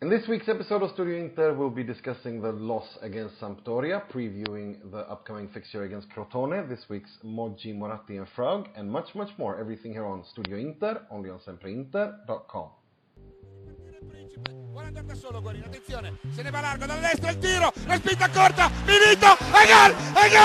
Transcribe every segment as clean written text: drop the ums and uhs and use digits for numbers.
In this week's episode of Studio Inter, we'll be discussing the loss against Sampdoria, previewing the upcoming fixture against Crotone, this week's Moggi, Moratti and Frog, and much, much more. Everything here on Studio Inter, only on sempreinter.com. Vuole andare da solo Guarini, attenzione, se ne va largo dal destro, il tiro, la spinta corta, Milito, e gol!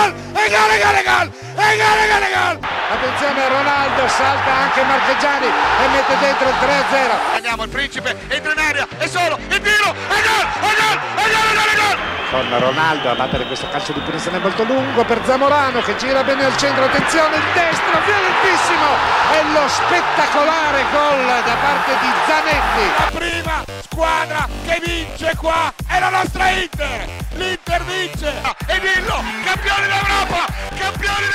Attenzione, Ronaldo, salta anche Marchegiani e mette dentro il 3-0. Andiamo, il Principe entra in area, è solo, il tiro, e gol! Con Ronaldo a battere questo calcio di punizione molto lungo per Zamorano che gira bene al centro, attenzione, il destro, violentissimo, e lo spettacolare gol da parte di Zanetti. La prima squadra che vince qua è la nostra Inter, l'Inter vince, e dillo, campioni d'Europa, campioni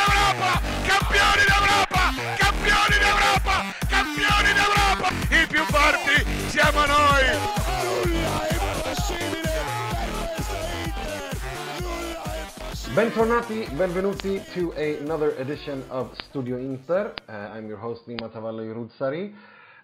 d'Europa, i più forti siamo noi. Nulla è impossibile per questa Inter, nulla è impossibile. Benvenuti to another edition of Studio Inter. I'm your host Nima Tavallo Rudsari.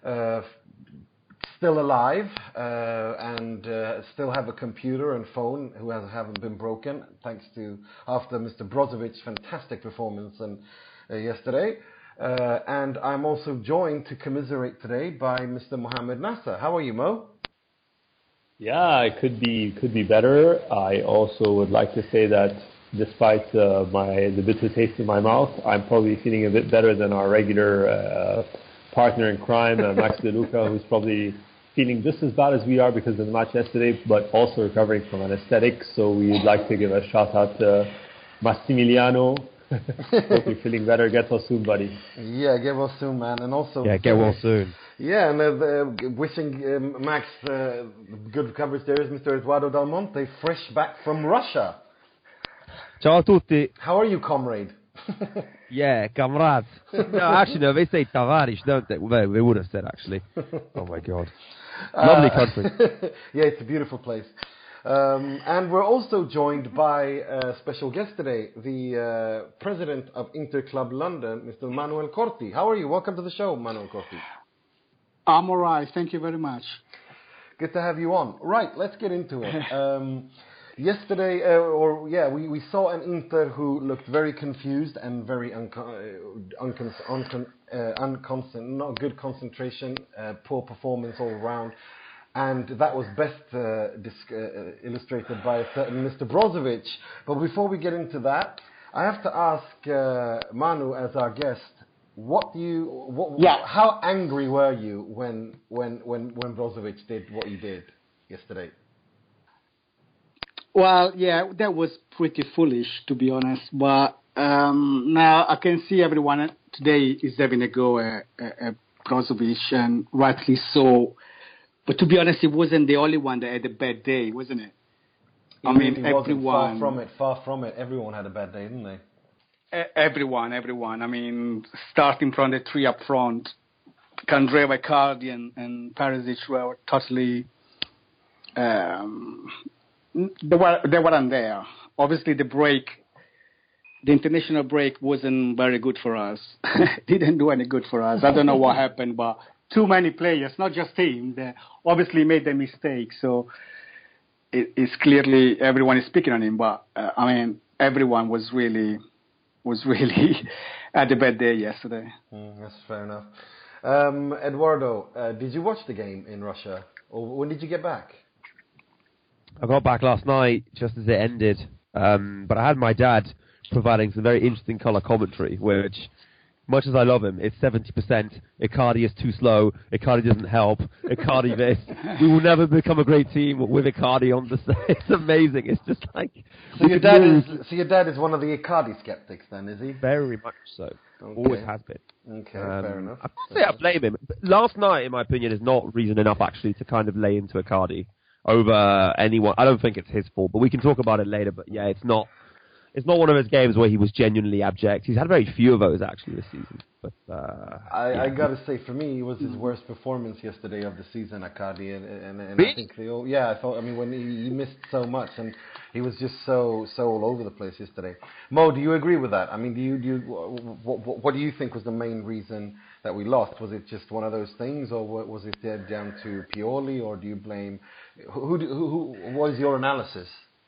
Still alive and still have a computer and phone who haven't been broken thanks to after Mr. Brozovic's fantastic performance yesterday. And I'm also joined to commiserate today by Mr. Mohamed Nasser. How are you, Mo? Yeah, it could be better. I also would like to say that despite the bitter taste in my mouth, I'm probably feeling a bit better than our regular partner in crime, Max De Luca, who's probably feeling just as bad as we are because of the match yesterday, but also recovering from anesthetic. So we'd like to give a shout out to Massimiliano. Hope you're feeling better. Get well soon, buddy. Yeah, get well soon, man. And also get well soon. Yeah, and wishing Max good coverage there is Mr. Eduardo Dal Monte, fresh back from Russia. Ciao a tutti. How are you, comrade? Yeah, comrades. No, they say Tavares, don't they? Well, they would have said, actually. Oh, my God. Lovely country. Yeah, it's a beautiful place. And we're also joined by a special guest today, the president of Inter Club London, Mr. Manuel Corti. How are you? Welcome to the show, Manuel Corti. I'm all right. Thank you very much. Good to have you on. Right, let's get into it. Yesterday, we saw an Inter who looked very confused and very not good concentration, poor performance all around. And that was best illustrated by a certain Mr. Brozovic. But before we get into that, I have to ask Manu as our guest, how angry were you when Brozovic did what he did yesterday? Well, yeah, that was pretty foolish, to be honest. But now I can see everyone today is having a go at Brozovic, and rightly so. But to be honest, he wasn't the only one that had a bad day, wasn't it? I mean, everyone. Far from it. Everyone had a bad day, didn't they? Everyone. I mean, starting from the three up front, Candreva, Icardi, and Perisic were totally. They weren't there. Obviously, the international break wasn't very good for us. Didn't do any good for us. I don't know what happened, but too many players, not just him, they obviously made a mistake. So it's clearly everyone is speaking on him. But everyone was really had a bad day yesterday. That's fair enough. Eduardo, did you watch the game in Russia, or when did you get back? I got back last night just as it ended, but I had my dad providing some very interesting colour commentary, which, much as I love him, it's 70%. Icardi is too slow. Icardi doesn't help. Icardi this. We will never become a great team with Icardi on the side. It's amazing. It's just like... So your dad is one of the Icardi skeptics then, is he? Very much so. Okay. Always has been. Okay, fair enough. I can't say I blame him. But last night, in my opinion, is not reason enough actually to kind of lay into Icardi over anyone. I don't think it's his fault, but we can talk about it later. But yeah, it's not one of his games where he was genuinely abject. He's had very few of those actually this season. But I gotta say, for me, it was his worst performance yesterday of the season, Icardi, and really? I think I thought. I mean, when he missed so much, and he was just so all over the place yesterday. Mo, do you agree with that? I mean, what do you think was the main reason that we lost? Was it just one of those things, or was it down to Pioli, or do you blame Who what is your analysis?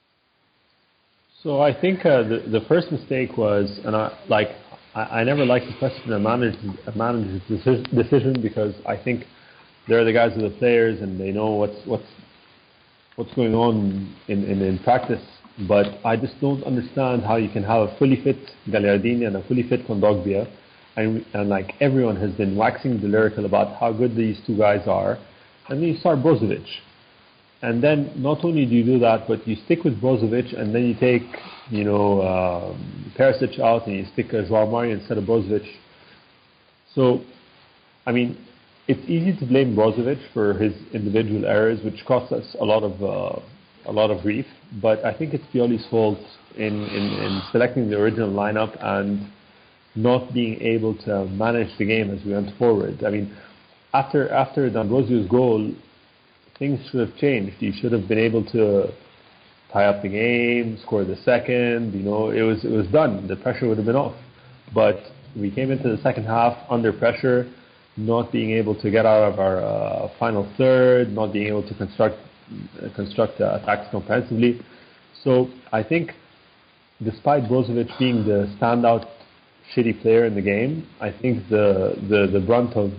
So I think the first mistake was, and I never like to question a manager's decision, because I think they're the guys who are the players and they know what's going on in practice. But I just don't understand how you can have a fully fit Gagliardini and a fully fit Kondogbia, and like everyone has been waxing lyrical about how good these two guys are, and then you start Brozovic. And then not only do you do that, but you stick with Brozovic, and then you take, Perisic out and you stick João Mario instead of Brozovic. So, I mean, it's easy to blame Brozovic for his individual errors, which cost us a lot of grief. But I think it's Pioli's fault in selecting the original lineup and not being able to manage the game as we went forward. I mean, after D'Ambrosio's goal, things should have changed. You should have been able to tie up the game, score the second. It was done. The pressure would have been off. But we came into the second half under pressure, not being able to get out of our final third, not being able to construct attacks comprehensively. So I think, despite Brozovic being the standout shitty player in the game, I think the brunt of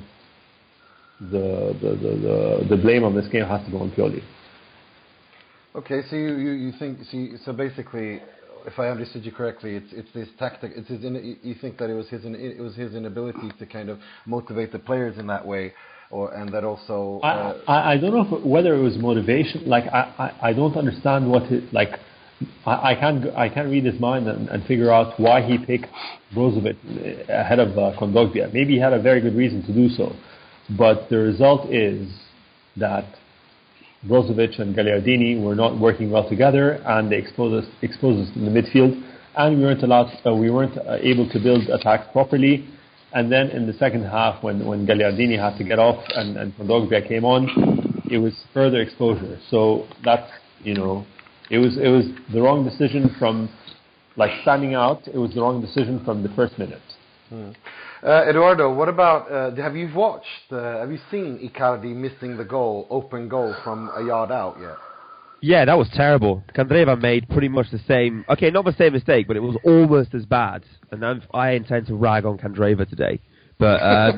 the blame on this game has to go on Pioli. Okay, so you think so basically, if I understood you correctly, it's this tactic. You think that it was his inability to kind of motivate the players in that way, and that also. I don't know whether it was motivation. Like I don't understand what it like. I can't read his mind and figure out why he picked Brozovic ahead of Kondogbia. Maybe he had a very good reason to do so. But the result is that Brozovic and Gagliardini were not working well together, and they exposed us in the midfield, and we weren't able to build attacks properly. And then in the second half, when Gagliardini had to get off and Kondogbia came on, it was further exposure. So that's it was the wrong decision from standing out. It was the wrong decision from the first minute. Eduardo, what about, have you seen Icardi missing the open goal from a yard out yet? Yeah, that was terrible. Candreva made pretty much the same, not the same mistake, but it was almost as bad. And I intend to rag on Candreva today. But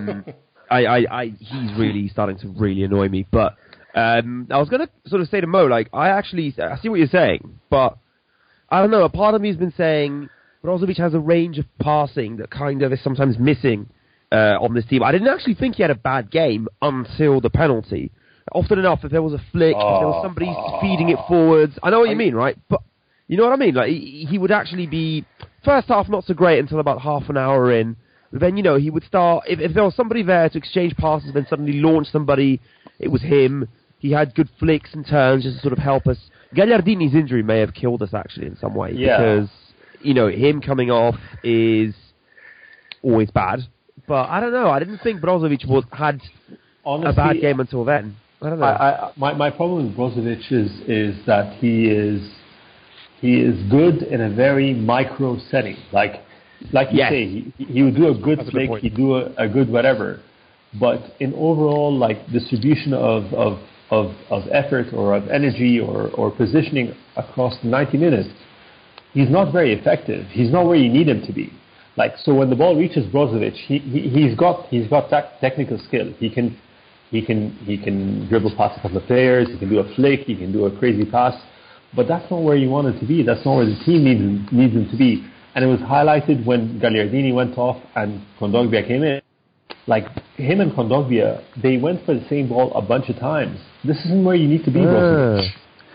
he's really starting to really annoy me. But I was going to sort of say to Mo, I see what you're saying, but I don't know, a part of me has been saying Brozovic has a range of passing that kind of is sometimes missing on this team. I didn't actually think he had a bad game until the penalty. Often enough, if there was a flick, if there was somebody feeding it forwards, I know what you mean, right? But you know what I mean? He would actually be, first half not so great until about half an hour in. But then, he would start, if there was somebody there to exchange passes, then suddenly launch somebody, it was him. He had good flicks and turns just to sort of help us. Gagliardini's injury may have killed us, actually, in some way. Yeah. Because him coming off is always bad. But I don't know. I didn't think Brozovic had a bad game until then. I don't know. My problem with Brozovic is that he is good in a very micro setting. Like you say, he would do a good flick, he'd do a good whatever. But in overall distribution of effort or of energy or positioning across 90 minutes, he's not very effective. He's not where you need him to be. So when the ball reaches Brozovic, he's got technical skill. He can dribble past a couple of players. He can do a flick. He can do a crazy pass. But that's not where you want him to be. That's not where the team needs him to be. And it was highlighted when Gagliardini went off and Kondogbia came in. Him and Kondogbia, they went for the same ball a bunch of times. This isn't where you need to be, Brozovic.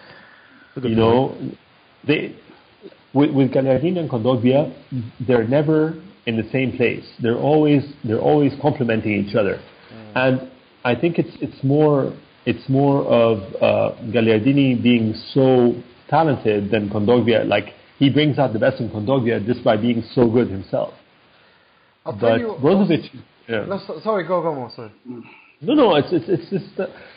With Gagliardini and Kondogbia, they're never in the same place. They're always complementing each other. And I think it's more of Gagliardini being so talented than Kondogbia. He brings out the best in Kondogbia just by being so good himself. But Brozovic. Yeah. No, sorry, go on. Sorry. No. It's just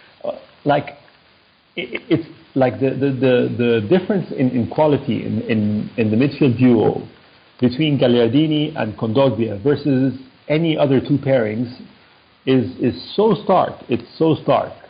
it's like the difference in quality in the midfield duo between Gagliardini and Kondogbia versus any other two pairings is so stark. It's so stark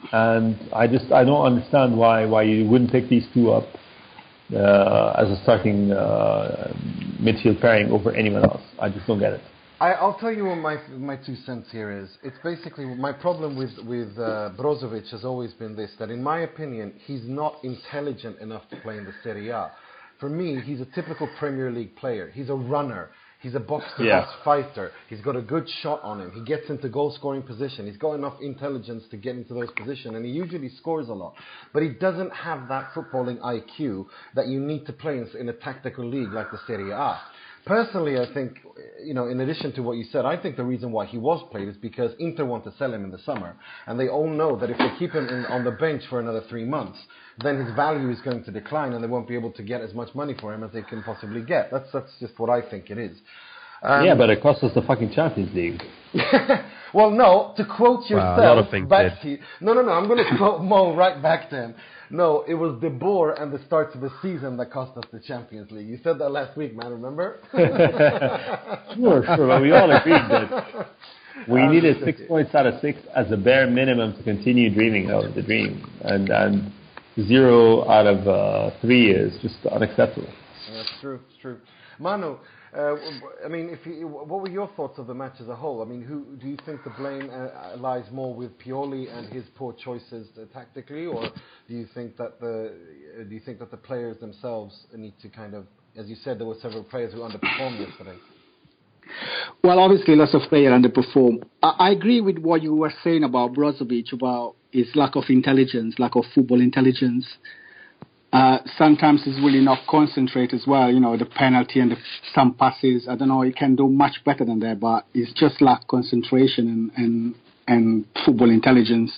and I don't understand why you wouldn't pick these two up as a starting midfield pairing over anyone else. I just don't get it. I'll tell you what my 2 cents here is. It's basically my problem with Brozovic has always been this, that in my opinion, he's not intelligent enough to play in the Serie A. For me, he's a typical Premier League player. He's a runner. He's a box-to-box fighter. He's got a good shot on him. He gets into goal-scoring position. He's got enough intelligence to get into those positions, and he usually scores a lot. But he doesn't have that footballing IQ that you need to play in a tactical league like the Serie A. Personally, I think, in addition to what you said, I think the reason why he was played is because Inter want to sell him in the summer. And they all know that if they keep him on the bench for another 3 months, then his value is going to decline and they won't be able to get as much money for him as they can possibly get. That's just what I think it is. Yeah, but it costs us the fucking Champions League. Well, no, to quote yourself, a lot of things back to you. No, I'm going to quote Mo right back to him. No, it was De Boer and the start of the season that cost us the Champions League. You said that last week, man, remember? Sure, but we all agreed that we needed 6 points out of 6 as a bare minimum to continue dreaming of the dream. And 0 out of 3 is just unacceptable. That's true, it's true. Manu, what were your thoughts of the match as a whole? I mean, who do you think the blame lies more with Pioli and his poor choices tactically, or do you think that the players themselves need to kind of, as you said, there were several players who underperformed yesterday? Well, obviously, lots of players underperform. I agree with what you were saying about Brozovic, about his lack of intelligence, lack of football intelligence. Sometimes he's really not concentrate as well, the penalty and some passes. I don't know, he can do much better than that, but it's just lack concentration and football intelligence.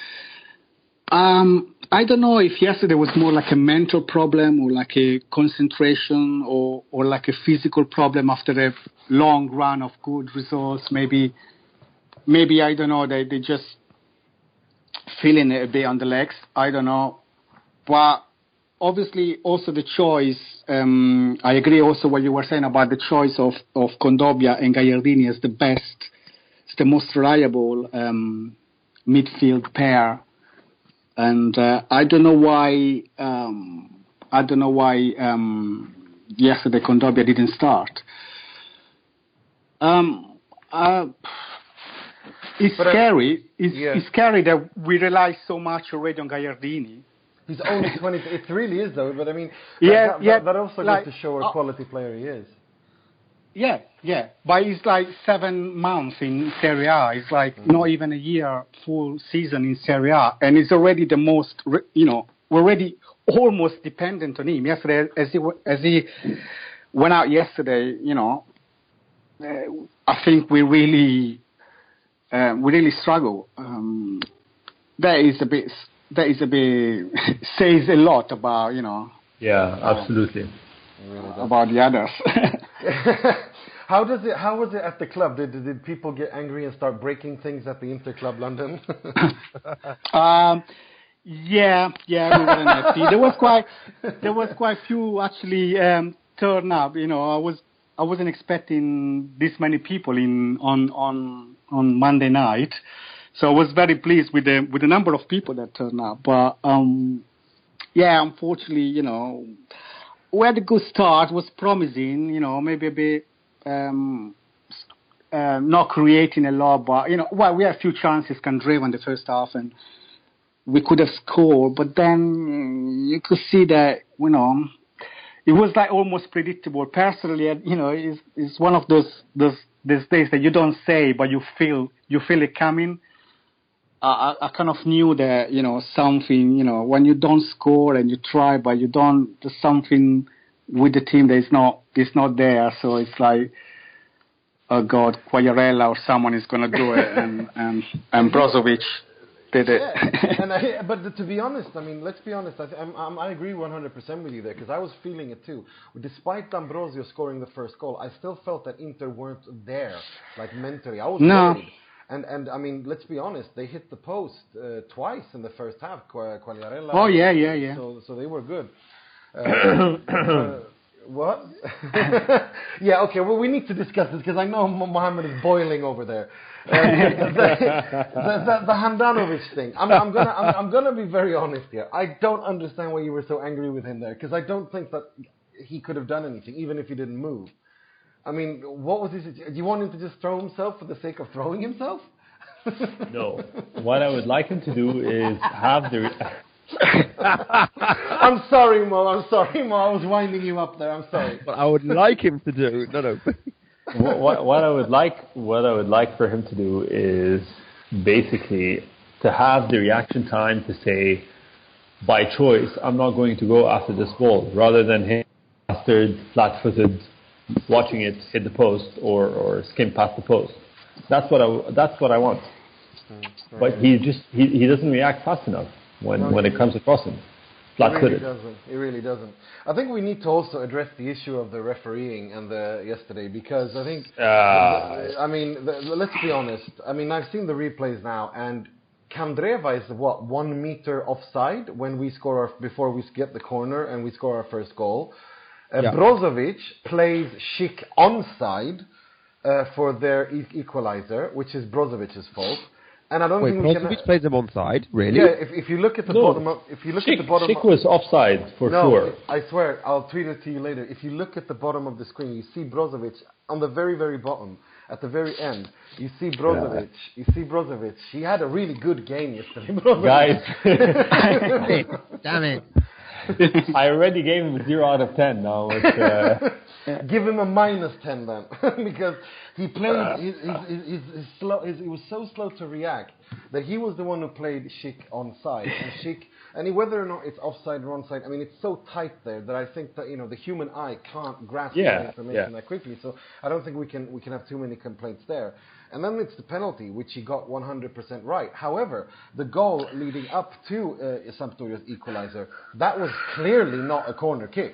I don't know if yesterday was more like a mental problem or like a concentration or like a physical problem after a long run of good results. Maybe I don't know, they just feeling it a bit on the legs. I don't know. But obviously, also the choice, I agree also what you were saying about the choice of Kondogbia and Gagliardini as the best, it's the most reliable midfield pair. And I don't know why yesterday Kondogbia didn't start. It's scary. It's scary that we rely so much already on Gagliardini. He's only 20. It really is, though. But I mean, that also goes to show what a quality player he is. Yeah. But he's like 7 months in Serie A. It's like not even a year full season in Serie A, and it's already the most. We're already almost dependent on him. Yesterday, as he went out yesterday, I think we really struggle. That is a bit says a lot about Yeah, absolutely. About the others. How was it at the club? Did people get angry and start breaking things at the Inter Club London? Yeah, we weren't happy. There was quite few actually turn up. I wasn't expecting this many people on Monday night. So I was very pleased with the number of people that turned up. But unfortunately, we had a good start. Was promising, maybe a bit not creating a lot, but we had a few chances. Candreva in the first half, and we could have scored. But then you could see that it was like almost predictable. Personally, it's one of those days that you don't say, but you feel it coming. I kind of knew that, something, when you don't score and you try, but you don't, there's something with the team that is not there. So it's like, oh God, Quagliarella or someone is going to do it. and Brozovic did it. Yeah. But to be honest, let's be honest, I agree 100% with you there, because I was feeling it too. Despite D'Ambrosio scoring the first goal, I still felt that Inter weren't there, like mentally. I was worried. And let's be honest, they hit the post twice in the first half, Quagliarella. Oh, yeah. So they were good. What? Yeah, okay, well, we need to discuss this because I know Mohammed is boiling over there. The Handanovic thing. I'm gonna be very honest here. I don't understand why you were so angry with him there, because I don't think that he could have done anything, even if he didn't move. I mean, what was his? Do you want him to just throw himself for the sake of throwing himself? No. What I would like him to do is have the... I'm sorry, Mo. I was winding you up there. I'm sorry. What I would like him to do... No. what I would like for him to do is basically to have the reaction time to say, by choice, I'm not going to go after this ball, rather than him bastard, flat-footed, watching it hit the post or skim past the post. That's what I want. But he doesn't react fast enough when it comes across him. Flat-footed. He really doesn't. I think we need to also address the issue of the refereeing and yesterday, because I think let's be honest. I mean, I've seen the replays now, and Kandreva is 1 meter offside when we score before we get the corner and we score our first goal. Brozovic plays Schick onside for their equalizer, which is Brozovic's fault. And I don't think Brozovic plays him onside, really? Yeah, if you look at the bottom of... Schick was offside for sure. I swear, I'll tweet it to you later. If you look at the bottom of the screen, you see Brozovic on the very, very bottom, at the very end. You see Brozovic. Yeah. You see Brozovic. He had a really good game yesterday, Guys. Damn it. I already gave him 0 out of 10 now. Give him a -10 then, because he played. He's slow. He was so slow to react that he was the one who played Schick onside, and Schick. And whether or not it's offside or onside, I mean, it's so tight there that I think that the human eye can't grasp the information that quickly. So I don't think we can have too many complaints there. And then it's the penalty, which he got 100% right. However, the goal leading up to Sampdoria's equalizer, that was clearly not a corner kick.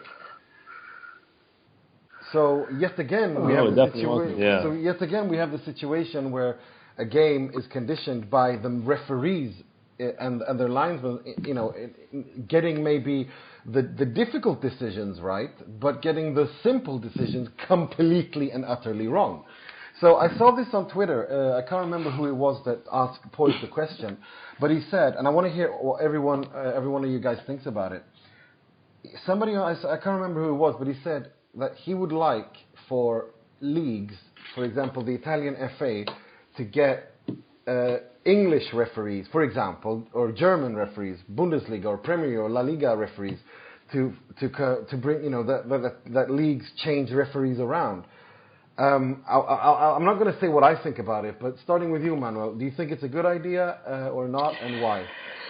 So yet again, we have the situation where a game is conditioned by the referees and their linesmen, getting maybe the difficult decisions right, but getting the simple decisions completely and utterly wrong. So I saw this on Twitter. I can't remember who it was that posed the question, but he said, and I want to hear what every one of you guys thinks about it. Somebody, I can't remember who it was, but he said that he would like for leagues, for example, the Italian FA, to get English referees, for example, or German referees, Bundesliga or Premier or La Liga referees, to bring that leagues change referees around. I'm not going to say what I think about it, but starting with you, Manuel, do you think it's a good idea or not, and why?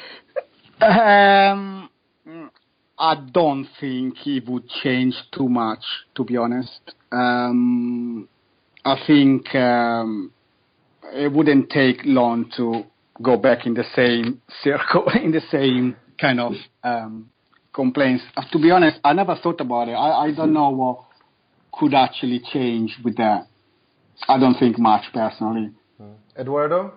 I don't think it would change too much, to be honest. I think it wouldn't take long to go back in the same circle, in the same kind of complaints. To be honest, I never thought about it. I don't know what could actually change with that. I don't think much, personally. Eduardo?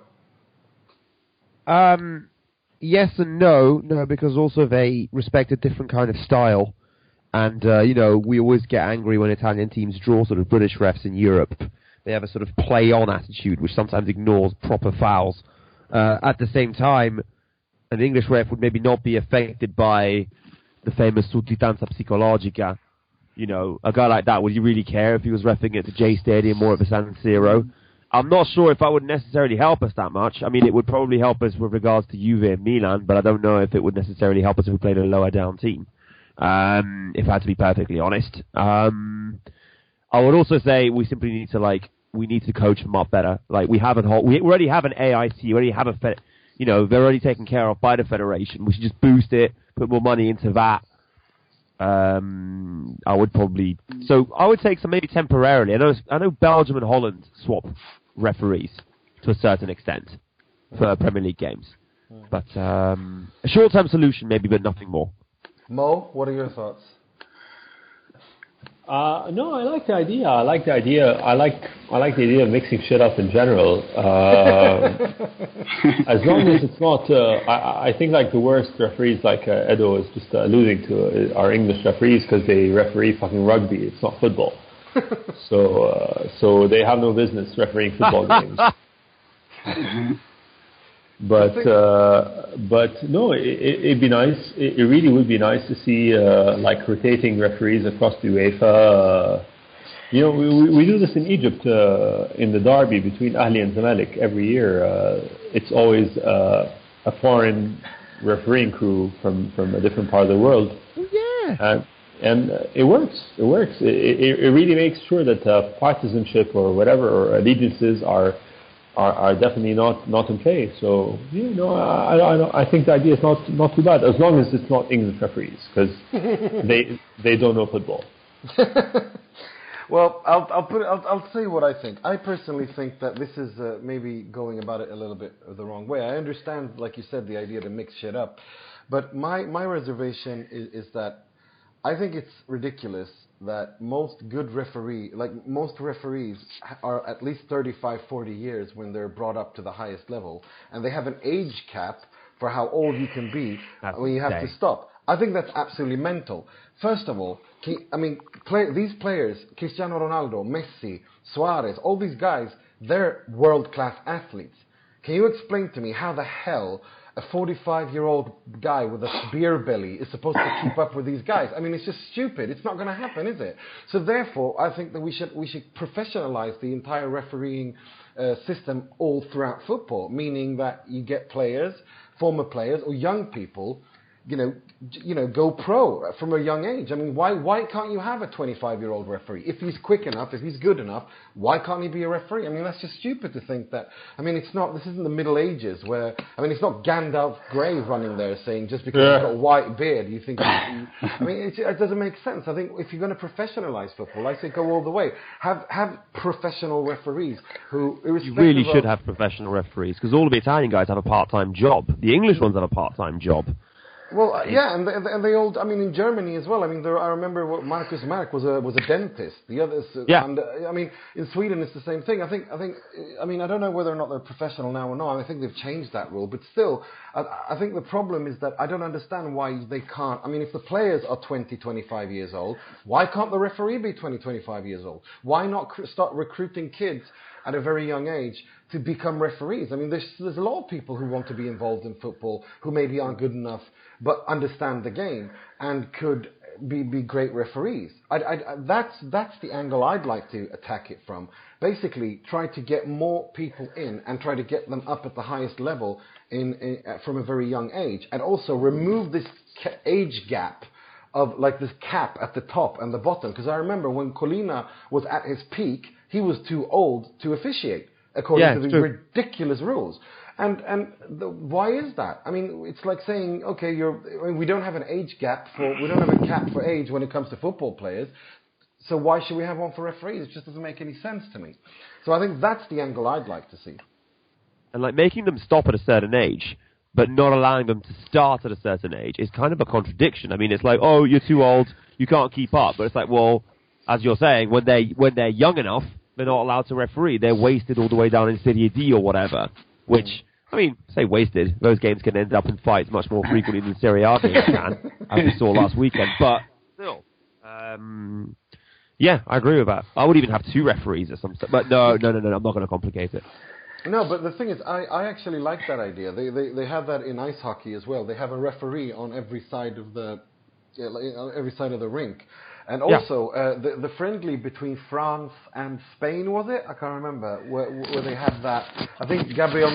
Yes and no. No, because also they respect a different kind of style. And, we always get angry when Italian teams draw sort of British refs in Europe. They have a sort of play-on attitude, which sometimes ignores proper fouls. At the same time, an English ref would maybe not be affected by the famous sudditanza psicologica. A guy like that, would you really care if he was reffing at the J Stadium or at the San Siro? I'm not sure if that would necessarily help us that much. I mean, it would probably help us with regards to Juve and Milan, but I don't know if it would necessarily help us if we played a lower down team, if I had to be perfectly honest. I would also say we simply need to coach them up better. Like, we already have an AIC, we already have they're already taken care of by the federation. We should just boost it, put more money into that. I would say maybe temporarily. I know Belgium and Holland swap referees to a certain extent for Premier League games, but a short-term solution maybe, but nothing more. Mo, what are your thoughts? No, I like the idea. I like the idea of mixing shit up in general. As long as it's not, I think like the worst referees, like Edo is just alluding to, are English referees because they referee fucking rugby. It's not football, so they have no business refereeing football games. But no, it'd be nice. It really would be nice to see like rotating referees across the UEFA. We do this in Egypt in the derby between Ahli and Zamalek every year. It's always a foreign refereeing crew from a different part of the world. Yeah. And it works. It works. It really makes sure that partisanship or whatever or allegiances are definitely not in play. So I think the idea is not too bad as long as it's not English referees because they don't know football. Well, I'll tell you what I think. I personally think that this is maybe going about it a little bit the wrong way. I understand, like you said, the idea to mix shit up, but my reservation is that I think it's ridiculous that most referees are at least 35, 40 years when they're brought up to the highest level, and they have an age cap for how old you can be when you have to stop. I think that's absolutely mental. First of all, these players, Cristiano Ronaldo, Messi, Suarez, all these guys, they're world-class athletes. Can you explain to me how the hell a 45-year-old guy with a beer belly is supposed to keep up with these guys? I mean, it's just stupid. It's not going to happen, is it? So therefore, I think that we should professionalize the entire refereeing system all throughout football, meaning that you get players, former players, or young people, go pro from a young age. I mean, why can't you have a 25-year-old referee? If he's quick enough, if he's good enough, why can't he be a referee? I mean, that's just stupid to think that. I mean, this isn't the Middle Ages where, it's not Gandalf Grey running there saying just because he's got a white beard, you think, it doesn't make sense. I think if you're going to professionalize football, I say go all the way. Have professional referees who, irrespective You really should have professional referees because all of the Italian guys have a part-time job. The English ones have a part-time job. Well, and they all. in Germany as well. I remember Marcus Mark was a dentist. The others, and in Sweden it's the same thing. I don't know whether or not they're professional now or not. I think they've changed that rule, but still, I think the problem is that I don't understand why they can't. If the players are 20, 25 years old, why can't the referee be 20, 25 years old? Why not start recruiting kids at a very young age to become referees? There's a lot of people who want to be involved in football who maybe aren't good enough but understand the game and could be great referees. That's the angle I'd like to attack it from. Basically, try to get more people in and try to get them up at the highest level from a very young age, and also remove this age gap of like this cap at the top and the bottom. Because I remember when Colina was at his peak, he was too old to officiate according to the ridiculous rules. And why is that? It's like saying, okay, we don't have an age gap we don't have a cap for age when it comes to football players. So why should we have one for referees? It just doesn't make any sense to me. So I think that's the angle I'd like to see. And like making them stop at a certain age, but not allowing them to start at a certain age is kind of a contradiction. It's like, oh, you're too old, you can't keep up. But it's like, well, as you're saying, when they're young enough, they're not allowed to referee. They're wasted all the way down in Serie D or whatever. Which, say wasted. Those games can end up in fights much more frequently than Serie A games can, as we saw last weekend. But still, I agree with that. I would even have two referees or something. But no, I'm not going to complicate it. No, but the thing is, I actually like that idea. They have that in ice hockey as well. They have a referee on every side of the rink. And also, the friendly between France and Spain, was it? I can't remember, where they had that. I think Gabriel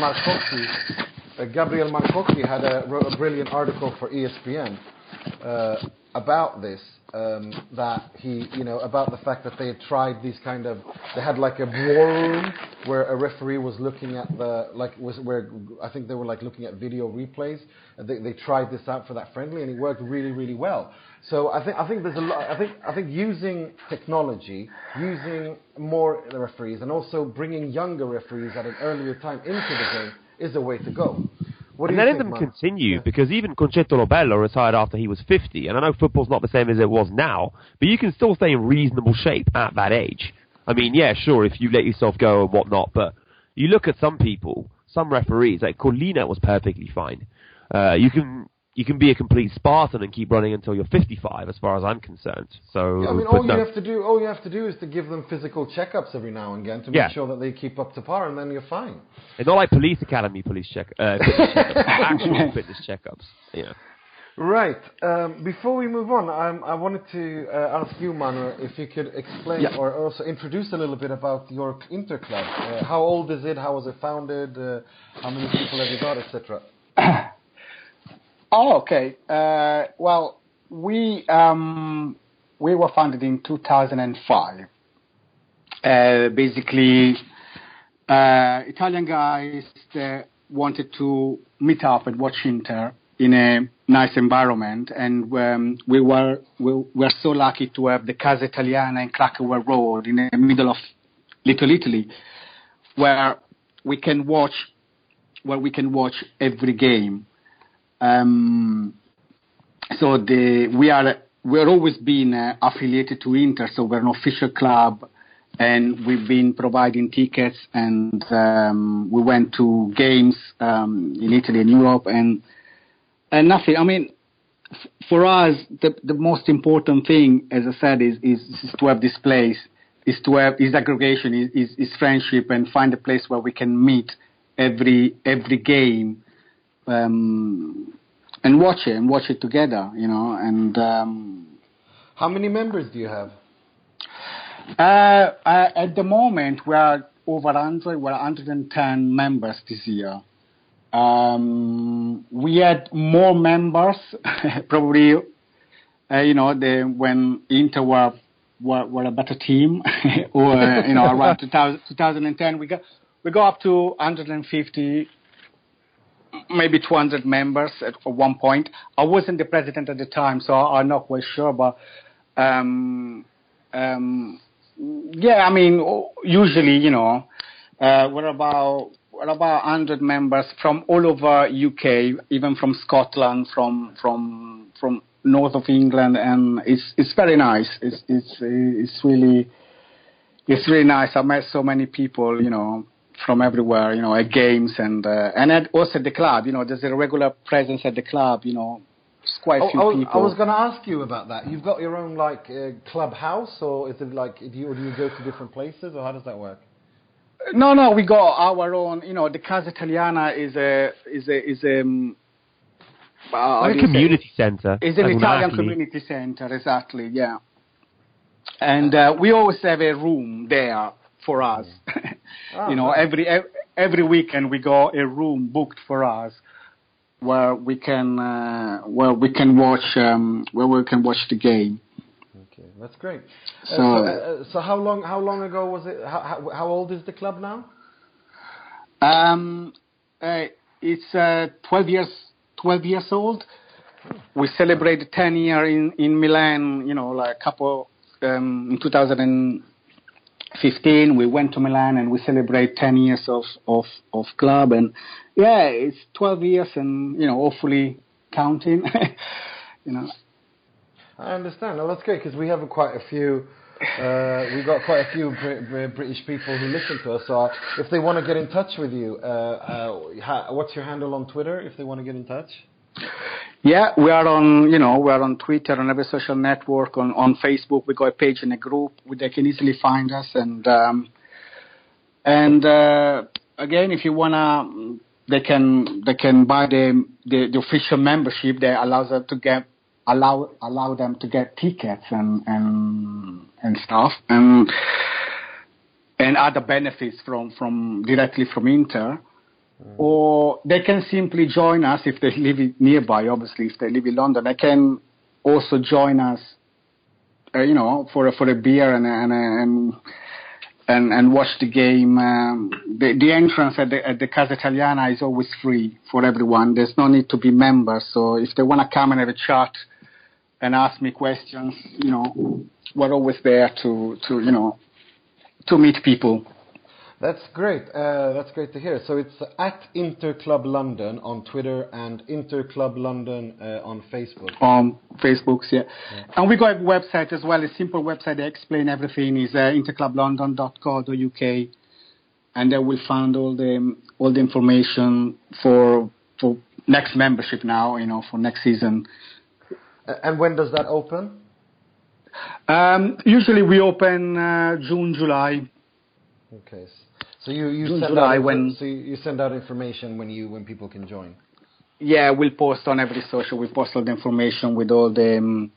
Marcotti wrote a brilliant article for ESPN about this, that he, about the fact that they had tried these they had like a war room where a referee was looking at I think they were looking at video replays. They tried this out for that friendly, and it worked really, really well. So I think there's a lot. I think using technology, using more referees, and also bringing younger referees at an earlier time into the game is the way to go. What do and you letting think, them Mark? continue, because even Concetto Lobello retired after he was 50, and I know football's not the same as it was now, but you can still stay in reasonable shape at that age. I mean, yeah, sure, if you let yourself go and whatnot, but you look at some people, some referees, like Collina was perfectly fine. You can be a complete Spartan and keep running until you're 55, as far as I'm concerned. So, yeah, I mean, all you have to do is to give them physical checkups every now and again to make sure that they keep up to par, and then you're fine. It's not like police academy fitness checkups, actual fitness checkups. Yeah. Right. Before we move on, I wanted to ask you, Manu, if you could explain or also introduce a little bit about your Inter club. How old is it? How was it founded? How many people have you got, etc. Oh, okay. Well, we were founded in 2005. Basically, Italian guys wanted to meet up and watch Inter in a nice environment, and we were so lucky to have the Casa Italiana in Krakauer Road in the middle of Little Italy, where we can watch every game. So we're always been affiliated to Inter, so we're an official club, and we've been providing tickets, and we went to games in Italy and Europe, and nothing. I mean, for us, the most important thing, as I said, is to have this place, is aggregation, is friendship, and find a place where we can meet every game. And watch it together, you know. And how many members do you have? At the moment, we are over 100. We're 110 members this year. We had more members, probably, when Inter were a better team, or around 2010. We go up to 150. Maybe 200 members at one point. I wasn't the president at the time, so I'm not quite sure. But I mean, usually, we're about 100 members from all over UK, even from Scotland, from north of England, and it's very nice. It's really nice. I met so many people, from everywhere, at games and also at the club. There's a regular presence at the club. It's quite a few people. I was going to ask you about that. You've got your own club house, or is it do you go to different places, or how does that work? No, we got our own. The Casa Italiana is a community centre. It's an Italian community centre, exactly. Yeah, and we always have a room there for us. Every weekend we got a room booked for us where we can watch the game. Okay, that's great. So how long ago was it? How old is the club now? It's 12 years old. We celebrated 10 years in Milan. In 2015, we went to Milan and we celebrate 10 years of club, and it's 12 years and hopefully counting. I understand. Well, that's great because we have quite a few. We've got quite a few British people who listen to us. So if they want to get in touch with you, what's your handle on Twitter? If they want to get in touch. Yeah, we are on Twitter, on every social network, on Facebook. We got a page in a group where they can easily find us. And again, if you wanna, they can buy the official membership that allows them to allow them to get tickets and stuff and other benefits from directly from Inter. Or they can simply join us if they live nearby. Obviously, if they live in London, they can also join us, for a beer and watch the game. The entrance at the Casa Italiana is always free for everyone. There's no need to be members. So if they want to come and have a chat and ask me questions, we're always there to meet people. That's great. That's great to hear. So it's at Interclub London on Twitter and Interclub London on Facebook. On Facebook, yeah. And we got a website as well, a simple website that explains everything. Is interclublondon.co.uk, and there we'll find all the information for next membership now, for next season. And when does that open? Usually we open June, July. Okay. So you send out information when people can join. Yeah, we'll post on every social. We post all the information with all the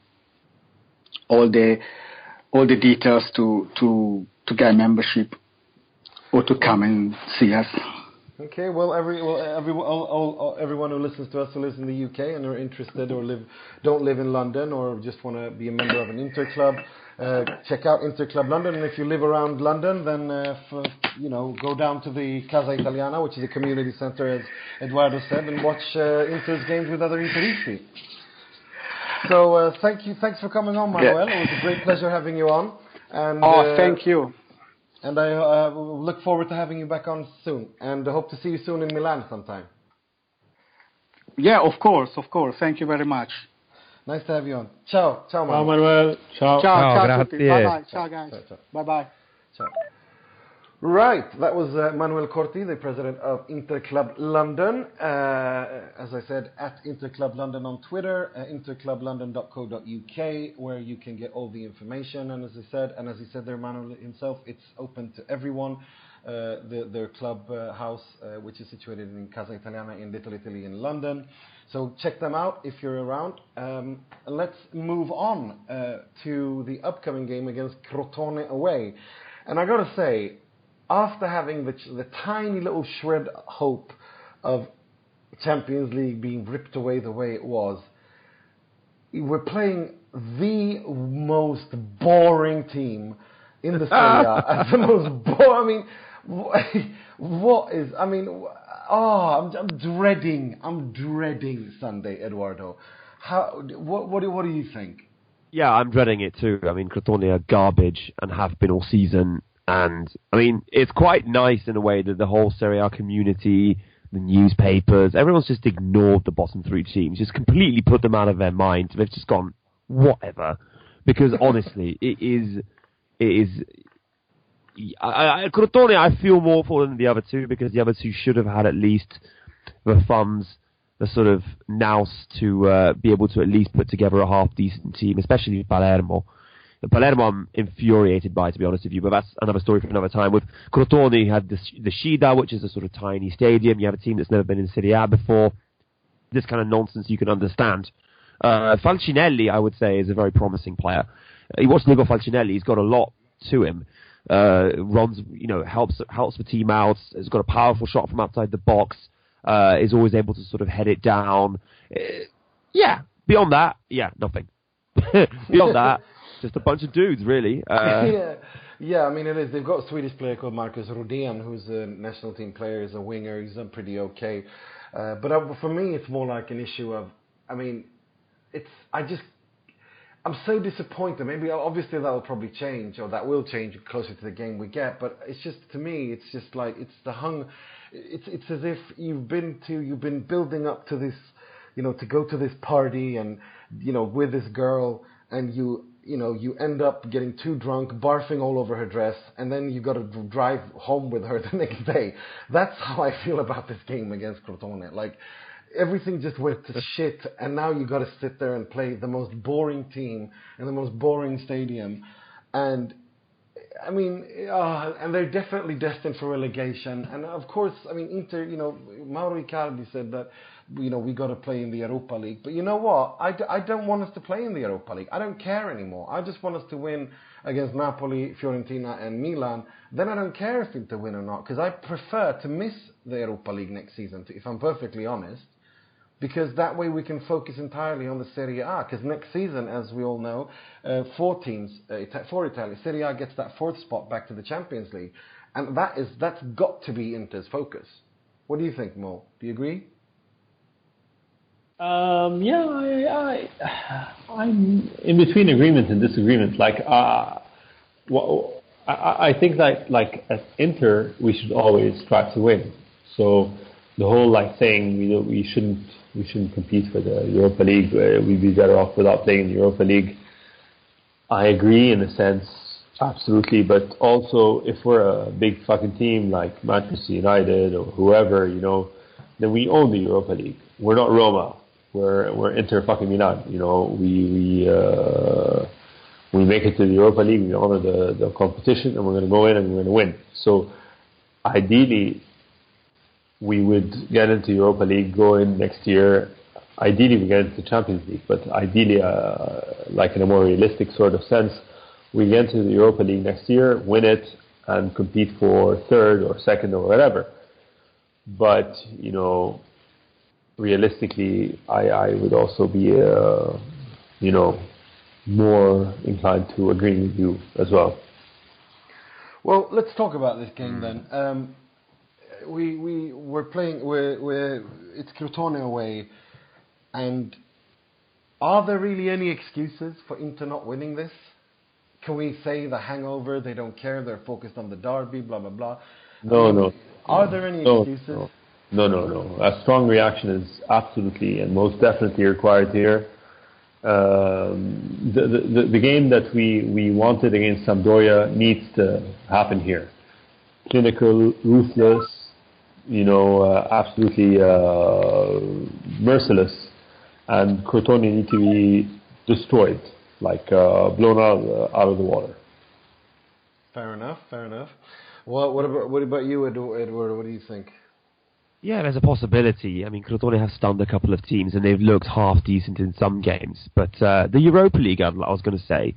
details to get membership or to come and see us. Okay. Well, everyone who listens to us who lives in the UK and are interested or don't live in London or just want to be a member of an Interclub, check out Interclub London. And if you live around London, then go down to the Casa Italiana, which is a community centre, as Eduardo said, and watch Inter's games with other Interisti. So thanks for coming on, Manuel. Yeah. It was a great pleasure having you on. And, thank you. And I look forward to having you back on soon, and I hope to see you soon in Milan sometime. Yeah, of course. Thank you very much. Nice to have you on. Ciao, Manuel. Ciao, Manuel. Ciao. Ciao, bye-bye. Ciao, guys. Ciao. Bye-bye. Ciao. Right, that was Manuel Corti, the president of Interclub London. As I said, at Interclub London on Twitter, interclublondon.co.uk, where you can get all the information. And as he said there, Manuel himself, it's open to everyone. Their club house, which is situated in Casa Italiana in Little Italy in London. So check them out if you're around. Let's move on to the upcoming game against Crotone away. And I got to say, after having the tiny little shred of hope of Champions League being ripped away the way it was, we're playing the most boring team in the Serie A. The most boring. I'm dreading Sunday, Eduardo. What do you think? Yeah, I'm dreading it too. I mean, Crotone are garbage and have been all season. And, I mean, it's quite nice in a way that the whole Serie A community, the newspapers, everyone's just ignored the bottom three teams, just completely put them out of their mind. They've just gone, whatever. Because, honestly, Crotone, I feel more for than the other two, because the other two should have had at least the funds, the sort of nous to be able to at least put together a half-decent team, especially Palermo. Palermo I'm infuriated by, to be honest with you, but that's another story for another time. With Crotone, you had the Shida, which is a sort of tiny stadium. You have a team that's never been in Serie A before. This kind of nonsense you can understand. Falcinelli, I would say, is a very promising player. He watched Nico Falcinelli. He's got a lot to him. Runs, helps the team out. Has got a powerful shot from outside the box. Is always able to sort of head it down. Beyond that, nothing. Beyond that, just a bunch of dudes, really. Yeah, I mean, it is. They've got a Swedish player called Marcus Rodén, who's a national team player. He's a winger. He's done pretty okay. But for me, it's more like an issue of, I'm so disappointed. Maybe, obviously, that will probably change, or that will change closer to the game we get. But it's just, to me, it's just like, it's the hung. It's as if you've been building up to this, to go to this party and, with this girl, and you end up getting too drunk, barfing all over her dress, and then you got to drive home with her the next day. That's how I feel about this game against Crotone. Like, everything just went to shit, and now you got to sit there and play the most boring team in the most boring stadium. And I mean, and they're definitely destined for relegation. And of course, I mean, Inter, Mauro Icardi said that, we got to play in the Europa League. But you know what? I don't want us to play in the Europa League. I don't care anymore. I just want us to win against Napoli, Fiorentina, and Milan. Then I don't care if Inter win or not, because I prefer to miss the Europa League next season, if I'm perfectly honest. Because that way we can focus entirely on the Serie A. Because next season, as we all know, 4 teams for Italy, Serie A gets that 4th spot back to the Champions League, and that's got to be Inter's focus. What do you think, Mo? Do you agree? I'm in between agreements and disagreements. Like, I think that like at Inter we should always strive to win. So the whole like saying we shouldn't compete for the Europa League, we'd be better off without playing in the Europa League. I agree in a sense, absolutely, but also if we're a big fucking team like Manchester United or whoever, then we own the Europa League. We're not Roma. We're Inter fucking Milan. We make it to the Europa League. We honor the competition, and we're going to go in and we're going to win. So ideally, we would get into Europa League, go in next year. Ideally, we get into the Champions League, but ideally, like in a more realistic sort of sense, we get into the Europa League next year, win it, and compete for third or second or whatever. But, realistically, I would also be, more inclined to agree with you as well. Well, let's talk about this game then. We're playing. It's Crotone away, and are there really any excuses for Inter not winning this? Can we say the hangover? They don't care. They're focused on the derby. Blah blah blah. No. Are there any excuses? No. A strong reaction is absolutely and most definitely required here. The game that we wanted against Sampdoria needs to happen here. Clinical, ruthless, absolutely merciless, and Crotone need to be destroyed, like blown out of the water. Fair enough. Well, what about you, Edward? What do you think? Yeah, there's a possibility. I mean, Crotone has stunned a couple of teams, and they've looked half decent in some games. But the Europa League, I was going to say,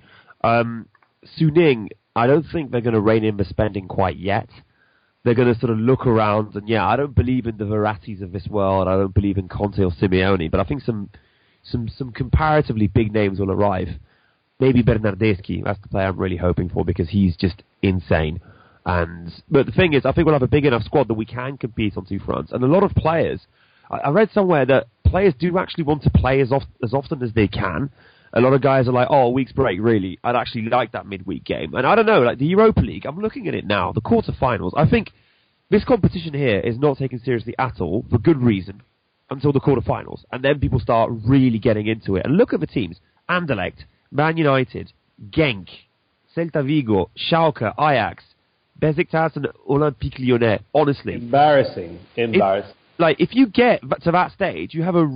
Suning, I don't think they're going to rein in the spending quite yet. They're going to sort of look around, and I don't believe in the Verrattis of this world. I don't believe in Conte or Simeone, but I think some comparatively big names will arrive. Maybe Bernardeschi, that's the player I'm really hoping for because he's just insane. But the thing is, I think we'll have a big enough squad that we can compete on two fronts. And a lot of players, I read somewhere that players do actually want to play as often as they can. A lot of guys are like, a week's break, really. I'd actually like that midweek game. And I don't know, like the Europa League, I'm looking at it now, the quarterfinals. I think this competition here is not taken seriously at all, for good reason, until the quarterfinals. And then people start really getting into it. And look at the teams. Anderlecht, Man United, Genk, Celta Vigo, Schalke, Ajax, Besiktas and Olympique Lyonnais, honestly. Embarrassing. Like, if you get to that stage, you have a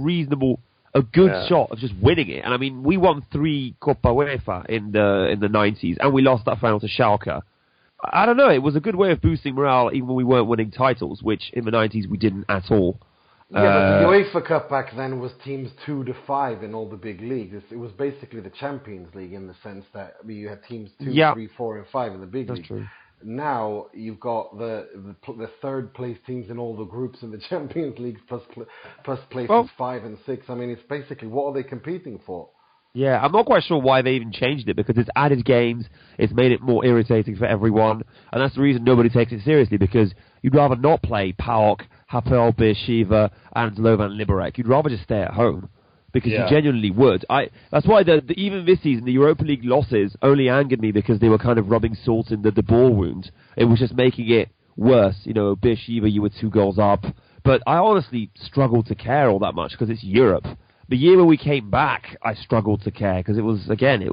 good shot of just winning it. And I mean, we won 3 Coppa UEFA in the 90s, and we lost that final to Schalke. I don't know, it was a good way of boosting morale, even when we weren't winning titles, which in the 90s we didn't at all. Yeah, but the UEFA Cup back then was teams 2 to 5 in all the big leagues. It was basically the Champions League in the sense that you had teams 2, 3, 4, and 5 in the big league. That's true. Now you've got the third place teams in all the groups in the Champions League plus places 5 and 6. I mean, it's basically what are they competing for? Yeah, I'm not quite sure why they even changed it because it's added games, it's made it more irritating for everyone, and that's the reason nobody takes it seriously because you'd rather not play PAOK, Hapoel Beersheva, and Slovan Liberec. You'd rather just stay at home. Because you genuinely would. That's why even this season, the Europa League losses only angered me because they were kind of rubbing salt in the ball wound. It was just making it worse. Beersheva, you were 2 goals up. But I honestly struggled to care all that much because it's Europe. The year when we came back, I struggled to care because it was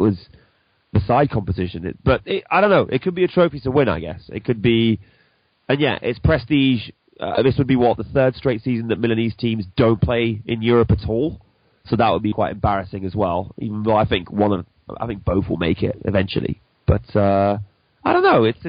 the side competition. I don't know. It could be a trophy to win, I guess. It could be... And it's prestige. This would be, the 3rd straight season that Milanese teams don't play in Europe at all. So that would be quite embarrassing as well, even though I think both will make it eventually. But I don't know. It's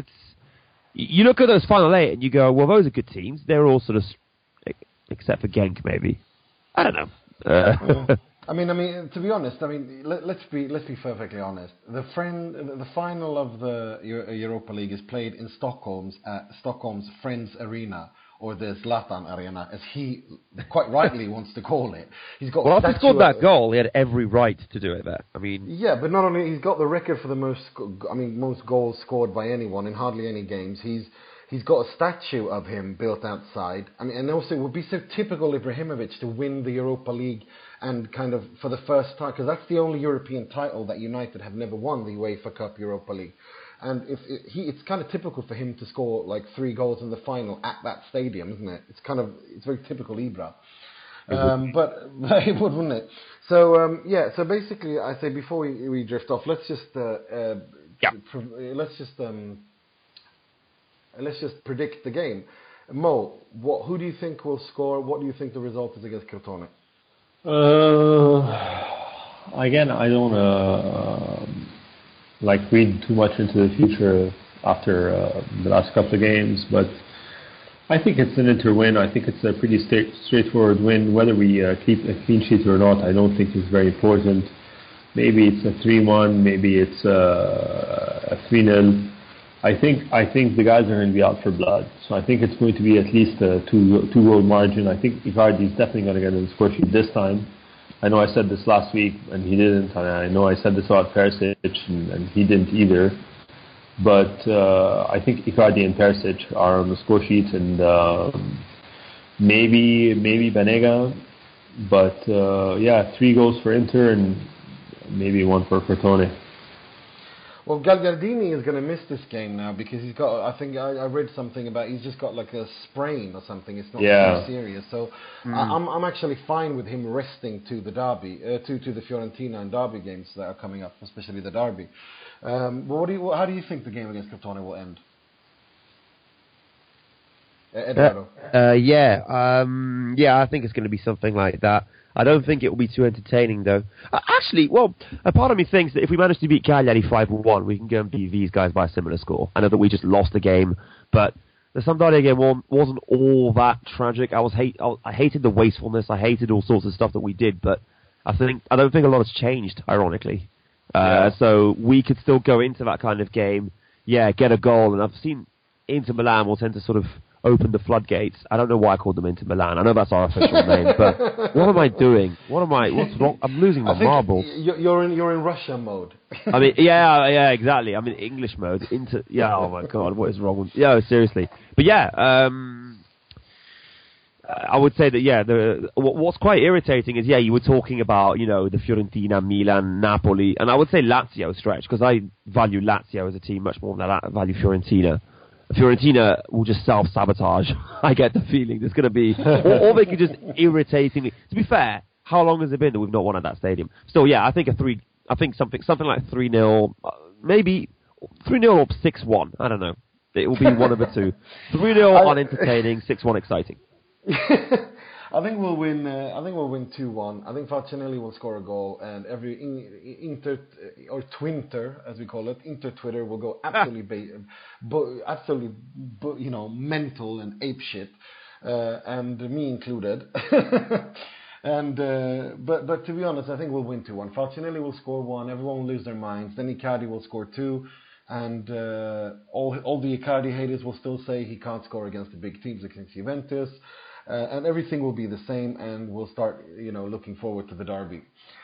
you look at those final 8 and you go, well, those are good teams. They're all sort of, except for Genk maybe. I don't know. I mean, to be honest, let's be perfectly honest. The final of the Europa League is played in Stockholm's Friends Arena. Or the Zlatan Arena, as he quite rightly wants to call it. He's got. Well, if he scored that goal, he had every right to do it there. I mean, yeah, but not only he's got the record for the most goals scored by anyone in hardly any games. He's got a statue of him built outside. I mean, and also it would be so typical Ibrahimovic to win the Europa League and kind of for the first time because that's the only European title that United have never won, the UEFA Cup Europa League. And it's kind of typical for him to score like 3 goals in the final at that stadium, isn't it? It's very typical Ibra. But it would, wouldn't it? So so basically, I say before we drift off, let's just predict the game. Mo, who do you think will score? What do you think the result is against Crotone? Again, I don't read too much into the future after the last couple of games, but I think it's an Inter win. I think it's a pretty straightforward win. Whether we keep a clean sheet or not, I don't think is very important. Maybe it's a 3-1, maybe it's a 3-0. I think the guys are going to be out for blood. So I think it's going to be at least a two-goal margin. I think Icardi is definitely going to get in the score sheet this time. I know I said this last week and he didn't. And I know I said this about Perisic and he didn't either. But I think Icardi and Perisic are on the score sheet, and maybe Banega. But 3 goals for Inter and maybe 1 for Crotone. Well, Gagliardini is going to miss this game now because he's got, I think I read something about, he's just got like a sprain or something. It's not too serious. So I'm actually fine with him resting to the derby, to the Fiorentina and derby games that are coming up, especially the derby. How do you think the game against Crotone will end? Eduardo? I think it's going to be something like that. I don't think it will be too entertaining, though. Actually, a part of me thinks that if we manage to beat Cagliari 5-1, we can go and beat these guys by a similar score. I know that we just lost the game, but the Sampdoria game wasn't all that tragic. I hated the wastefulness. I hated all sorts of stuff that we did, but I don't think a lot has changed, ironically. So we could still go into that kind of game, get a goal, and I've seen Inter Milan will tend to sort of open the floodgates. I don't know why I called them Inter Milan. I know that's our official name, but what am I doing? What's wrong? I'm losing my marbles. You're in Russia mode. I mean, exactly. I'm in English mode. Oh my God, what is wrong with? Seriously. But I would say that what's quite irritating is you were talking about the Fiorentina, Milan, Napoli, and I would say Lazio stretch because I value Lazio as a team much more than I value Fiorentina. Fiorentina will just self-sabotage. I get the feeling there's going to be, or they could just irritatingly. To be fair, how long has it been that we've not won at that stadium? Still, I think something like 3-0, maybe 3-0 or 6-1. I don't know. It will be one of the two. 3-0 unentertaining, 6-1 exciting. I think we'll win 2-1. I think Falcinelli will score a goal, and every Inter or Twinter, as we call it, Inter Twitter will go absolutely mental and apeshit, and me included. And but to be honest, I think we'll win 2-1. Falcinelli will score 1. Everyone will lose their minds. Then Icardi will score 2. And all the Icardi haters will still say he can't score against the big teams against Juventus. And everything will be the same, and we'll start, looking forward to the derby.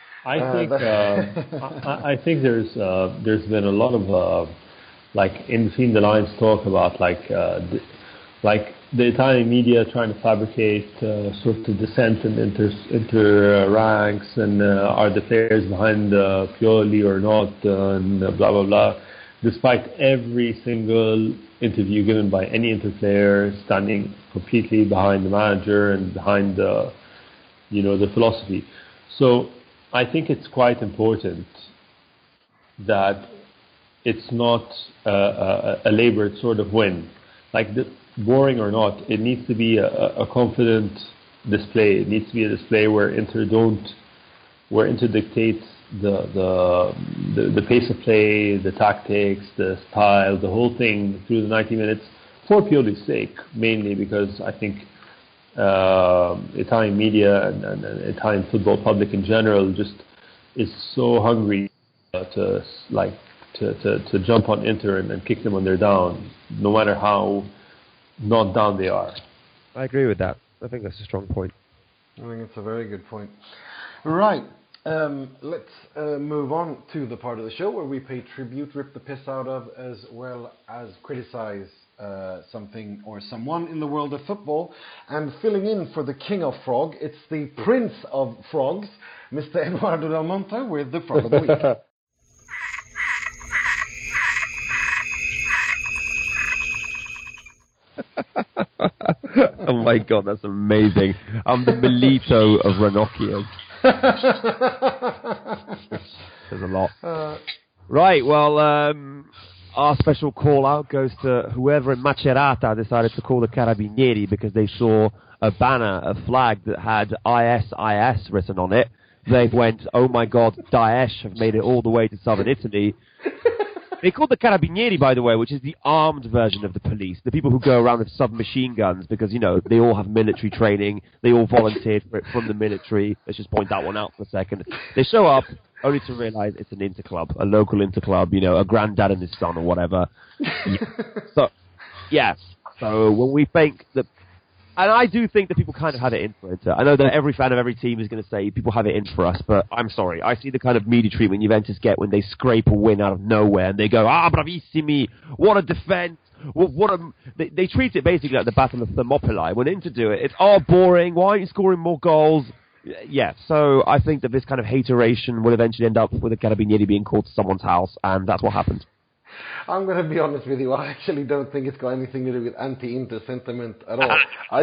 I think there's been a lot of in between the lines talk about the Italian media trying to fabricate sort of dissent in inter ranks, and are the players behind Pioli or not, and blah blah blah. Despite every single interview given by any Inter player standing completely behind the manager and behind the philosophy. So I think it's quite important that it's not a labored sort of win. Boring or not, it needs to be a confident display. It needs to be a display where Inter dictates the pace of play, the tactics, the style, the whole thing through the 90 minutes for Pioli's sake, mainly because I think Italian media and Italian football public in general just is so hungry to jump on Inter and kick them when they're down, no matter how not down they are. I agree with that. I think that's a strong point. I think it's a very good point. Right. Let's move on to the part of the show where we pay tribute, rip the piss out of, as well as criticize something or someone in the world of football. And filling in for the king of frog, it's the prince of frogs, Mr. Eduardo Del Monte, with the frog of the week. Oh my God, that's amazing. I'm the Milito of Ranocchios. There's a lot. Right, well, our special call-out goes to whoever in Macerata decided to call the Carabinieri because they saw a banner, a flag that had ISIS written on it. They went, oh my God, Daesh have made it all the way to southern Italy. They called the Carabinieri, by the way, which is the armed version of the police. The people who go around with submachine guns because, you know, they all have military training. They all volunteered for it from the military. Let's just point that one out for a second. They show up only to realize it's an interclub, a local interclub, you know, a granddad and his son or whatever. So when we think that... And I do think that people kind of have it in for Inter. I know that every fan of every team is going to say people have it in for us, but I'm sorry. I see the kind of media treatment Juventus get when they scrape a win out of nowhere and they go, bravissimi, what a defense. They treat it basically like the Battle of Thermopylae. When Inter do it, it's, boring, why aren't you scoring more goals? Yeah, so I think that this kind of hateration will eventually end up with the Carabinieri being called to someone's house, and that's what happened. I'm going to be honest with you. I actually don't think it's got anything to do with anti-Inter sentiment at all.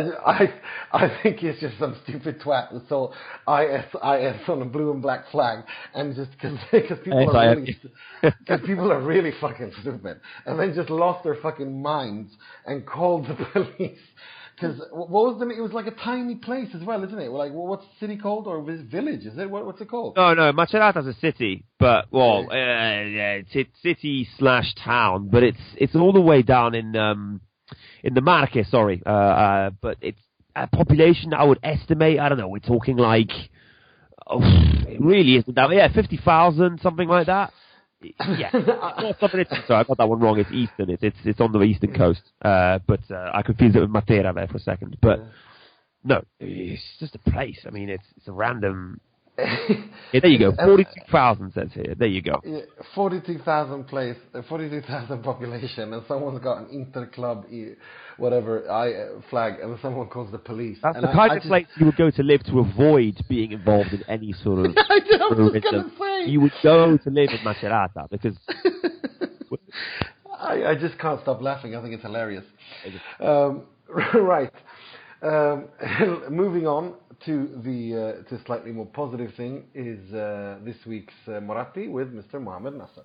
I think it's just some stupid twat that saw ISIS on a blue and black flag, and just because people are really fucking stupid, and then just lost their fucking minds and called the police. Because what was the? It was like a tiny place as well, isn't it? Like, what's the city called, or village? Is it? What's it called? No, Macerata's a city, but it's city/town, but it's all the way down in the Marche. Sorry, but it's a population I would estimate. I don't know. We're talking like, it really isn't that. Yeah, 50,000, something like that. Yeah, sorry, I got that one wrong. It's eastern. It's on the eastern coast. But I confused it with Matera there for a second. But no, it's just a place. I mean, it's a random. Yeah, there you go. 42,000 says here. There you go. 42,000 place, 42,000 population, and someone's got an interclub, flag, and someone calls the police. That's the kind of place you would go to live to avoid being involved in any sort of. I was going to say. You would go to live in Macerata because. I just can't stop laughing. I think it's hilarious. Right. Moving on to the slightly more positive thing is this week's Moratti with Mr. Mohamed Nasser.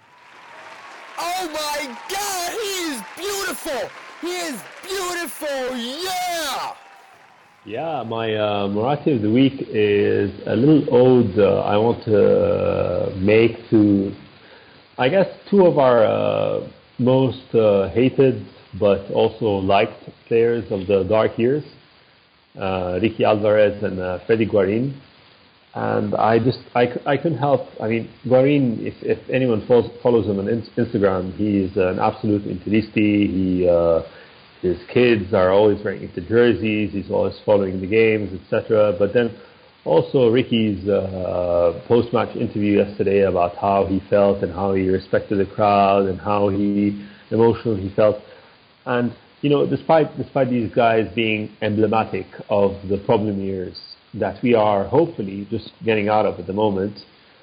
Oh my God, he is beautiful! He is beautiful, yeah! Yeah, my Moratti of the week is a little ode I want to make to, I guess, two of our most hated but also liked players of the dark years, Ricky Alvarez and Freddy Guarin. And I couldn't help. I mean, Guarin, if anyone follows him on Instagram, he's an absolute Interisti. His kids are always wearing Inter jerseys. He's always following the games, etc. But then also Ricky's post-match interview yesterday about how he felt and how he respected the crowd and how emotional he felt. And you know, despite these guys being emblematic of the problem years that we are hopefully just getting out of at the moment,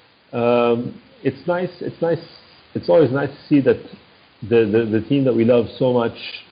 it's nice. It's always nice to see that the team that we love so much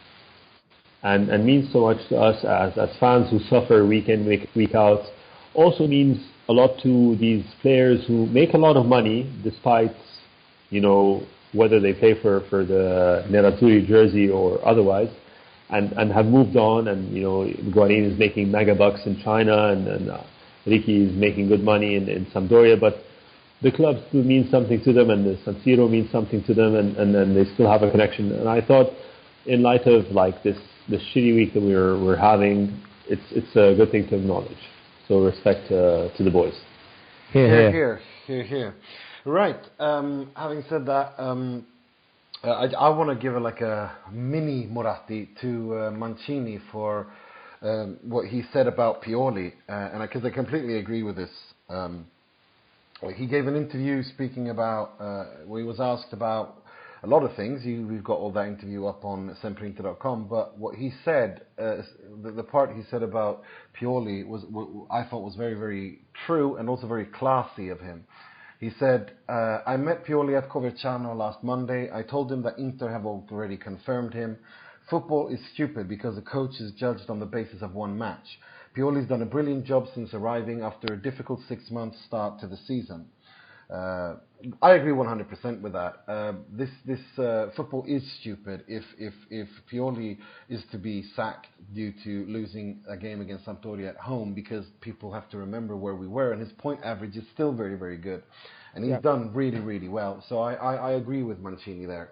and means so much to us as fans who suffer week in, week out, also means a lot to these players who make a lot of money despite, you know, whether they play for the Nerazzurri jersey or otherwise, and have moved on. And you know, Guarin is making mega bucks in China, and Ricky is making good money in Sampdoria, but the club still means something to them, and the San Siro means something to them, and then they still have a connection. And I thought, in light of like this shitty week that we're having, it's a good thing to acknowledge. So respect to the boys. Here. Right. Having said that, I want to give a mini Moratti to Mancini for what he said about Pioli, and because I completely agree with this. He gave an interview speaking about, where he was asked about a lot of things. We've got all that interview up on sempreinter.com, but what he said, the part he said about Pioli I thought was very, very true and also very classy of him. He said, I met Pioli at Coverciano last Monday. I told him that Inter have already confirmed him. Football is stupid because a coach is judged on the basis of one match. Pioli's done a brilliant job since arriving after a difficult 6-month start to the season. I agree 100% with that. This football is stupid if Pioli is to be sacked due to losing a game against Sampdoria at home, because people have to remember where we were, and his point average is still very, very good. And he's done really, really well. So I agree with Mancini there.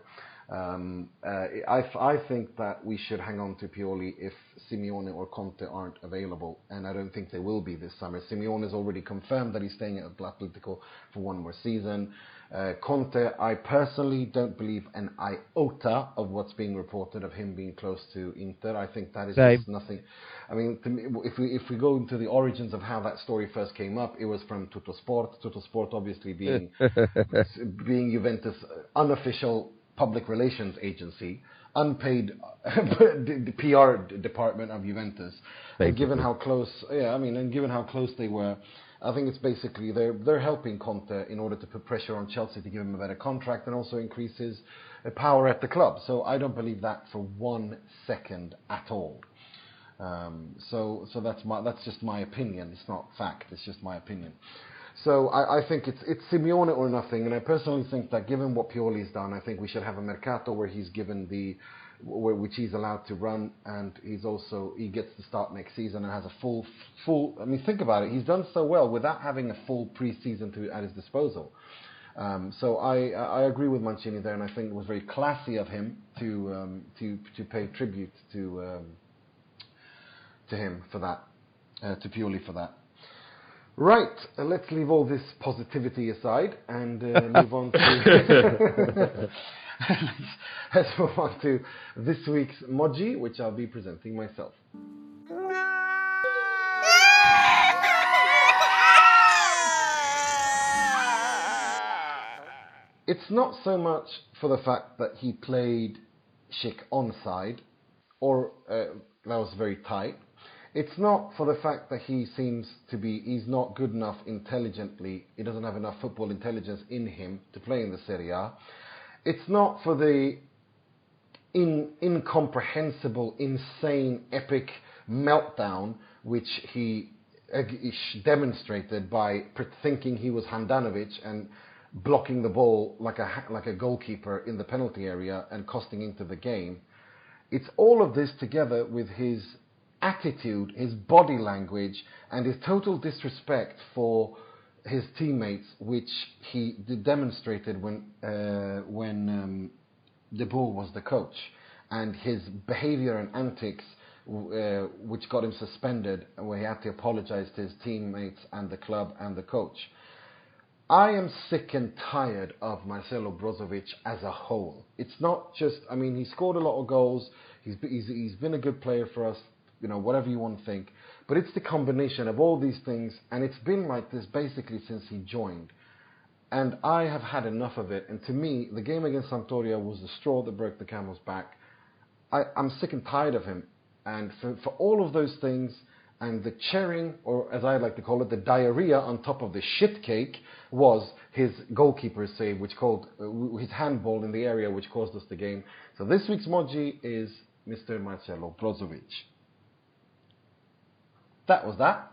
I think that we should hang on to Pioli if Simeone or Conte aren't available, and I don't think they will be this summer. Simeone has already confirmed that he's staying at Atletico for one more season. Conte, I personally don't believe an iota of what's being reported of him being close to Inter. I think that is just nothing. I mean, to me, if we go into the origins of how that story first came up, it was from Tuttosport. Tuttosport obviously being Juventus' unofficial public relations agency, unpaid PR department of Juventus. And given how close, and given how close they were, I think it's basically they're helping Conte in order to put pressure on Chelsea to give him a better contract and also increase his power at the club. So I don't believe that for 1 second at all. So that's just my opinion. It's not fact. It's just my opinion. So I think it's Simeone or nothing, and I personally think that given what Pioli's done, I think we should have a mercato where he's given which he's allowed to run, and he gets to start next season and has a full. I mean, think about it. He's done so well without having a full pre-season at his disposal. So I agree with Mancini there, and I think it was very classy of him to pay tribute to him for that, to Pioli for that. Right, let's leave all this positivity aside and move on to let's move on to this week's Moggi, which I'll be presenting myself. It's not so much for the fact that he played Schick onside, or that was very tight. It's not for the fact that he's not good enough intelligently, he doesn't have enough football intelligence in him to play in the Serie A. It's not for the incomprehensible, insane, epic meltdown which he demonstrated by thinking he was Handanovic and blocking the ball like a goalkeeper in the penalty area and costing into the game. It's all of this together with his attitude, his body language, and his total disrespect for his teammates, which he demonstrated when De Boer was the coach, and his behavior and antics, which got him suspended, where he had to apologize to his teammates and the club and the coach. I am sick and tired of Marcelo Brozovic as a whole. It's not just, I mean, he scored a lot of goals, he's been a good player for us, whatever you want to think. But it's the combination of all these things, and it's been like this basically since he joined. And I have had enough of it. And to me, the game against Sampdoria was the straw that broke the camel's back. I'm sick and tired of him. And for all of those things, and the cherry, or as I like to call it, the diarrhea on top of the shit cake, was his goalkeeper save, which called his handball in the area, which caused us the game. So this week's Moggi is Mr. Marcelo Brozovic. That was that.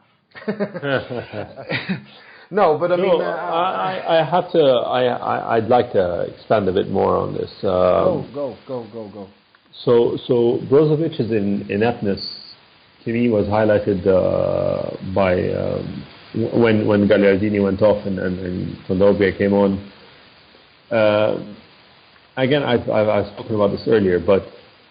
No, but I mean, I have to. I'd like to expand a bit more on this. Go. So Brozovic is in Ethnus. To me, was highlighted by when Gagliardini went off and Kondogbia came on. Again, I've spoken about this earlier, but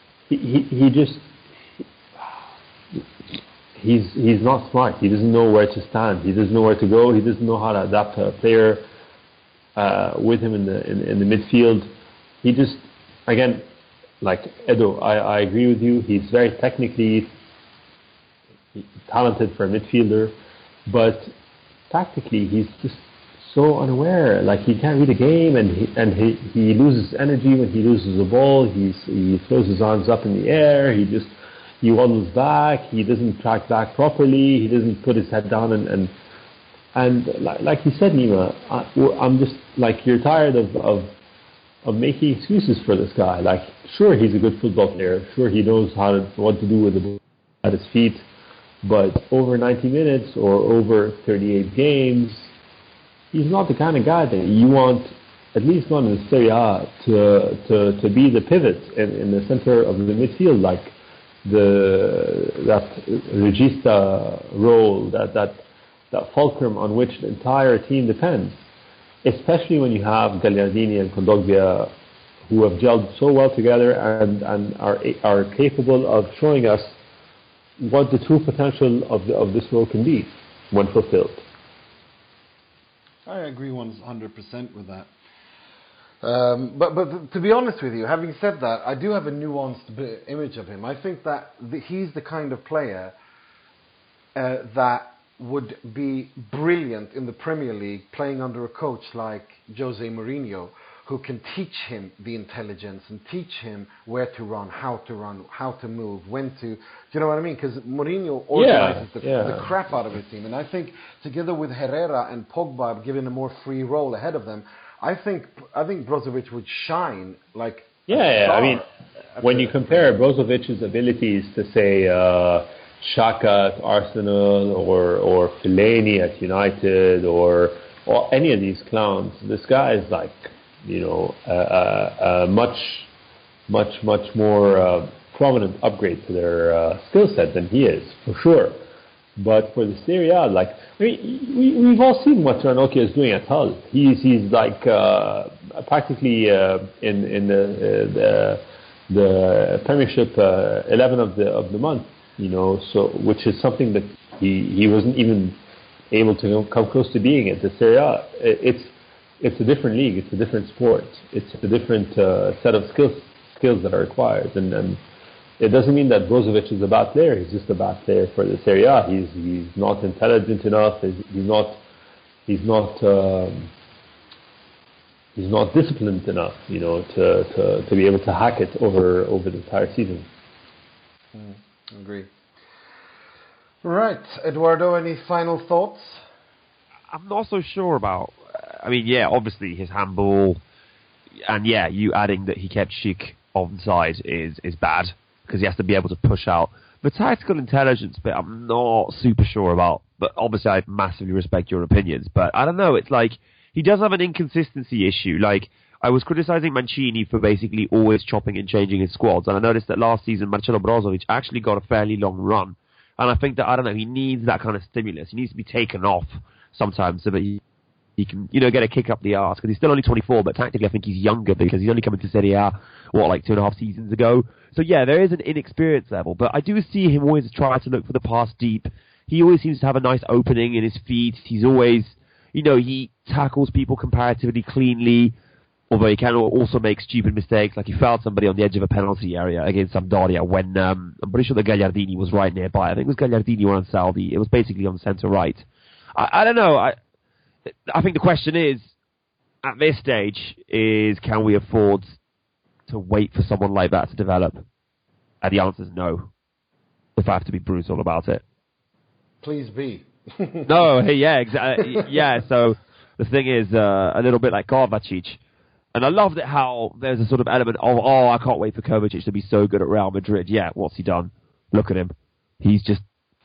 he's not smart. He doesn't know where to stand. He doesn't know where to go. He doesn't know how to adapt to a player with him in the midfield. He just, again, like Edo, I agree with you. He's very technically talented for a midfielder, but tactically he's just so unaware. Like, he can't read a game, and he loses energy when he loses the ball. He throws his arms up in the air. He waddles back. He doesn't track back properly. He doesn't put his head down and like you said, Nima, I'm just like, you're tired of making excuses for this guy. Like, sure, he's a good football player. Sure, he knows what to do with the ball at his feet. But over 90 minutes or over 38 games, he's not the kind of guy that you want, at least not in the Serie A, to be the pivot in the center of the midfield, like that regista role, that fulcrum on which the entire team depends. Especially when you have Gagliardini and Kondogbia, who have gelled so well together and are capable of showing us what the true potential of this role can be when fulfilled. I agree 100% with that. But to be honest with you, having said that, I do have a nuanced image of him. I think that he's the kind of player that would be brilliant in the Premier League playing under a coach like Jose Mourinho, who can teach him the intelligence and teach him where to run, how to move, when to... Do you know what I mean? Because Mourinho organizes the crap out of his team. And I think together with Herrera and Pogba given a more free role ahead of them, I think Brozovic would shine like a star. I mean, when you compare Brozovic's abilities to, say, Xhaka at Arsenal or Fellaini at United or any of these clowns, this guy is like, a much more prominent upgrade to their skill set than he is, for sure. But for the Serie A, we've all seen what Ranocchia is doing at Hull. He's like practically in the Premiership 11 of the month, so which is something that he wasn't even able to come close to being at the Serie A. It's a different league. It's a different sport. It's a different set of skills that are required. And it doesn't mean that Brozovic is a bad player. He's just a bad player for the Serie A. He's not intelligent enough. He's not disciplined enough, to be able to hack it over the entire season. Agree. Right, Eduardo. Any final thoughts? I'm not so sure about. Obviously his handball, and you adding that he kept Schick onside is bad because he has to be able to push out. The tactical intelligence bit, I'm not super sure about, but obviously I massively respect your opinions. But I don't know. It's like he does have an inconsistency issue. Like I was criticizing Mancini for basically always chopping and changing his squads, and I noticed that last season Marcelo Brozovic actually got a fairly long run, and I think that he needs that kind of stimulus. He needs to be taken off sometimes so that he can, get a kick up the arse, because he's still only 24, but tactically I think he's younger because he's only coming to Serie A, 2.5 seasons ago. So there is an inexperience level, but I do see him always try to look for the pass deep. He always seems to have a nice opening in his feet. He's always, he tackles people comparatively cleanly, although he can also make stupid mistakes, like he fouled somebody on the edge of a penalty area against Sampdoria when, I'm pretty sure that Gagliardini was right nearby. I think it was Gagliardini or Ansaldi. It was basically on centre-right. I don't know. I think the question is, at this stage, can we afford to wait for someone like that to develop? And the answer is no, if I have to be brutal about it. Please be. No, exactly. So the thing is, a little bit like Kovacic. And I loved it how there's a sort of element of, I can't wait for Kovacic to be so good at Real Madrid. Yeah, what's he done? Look at him. He's just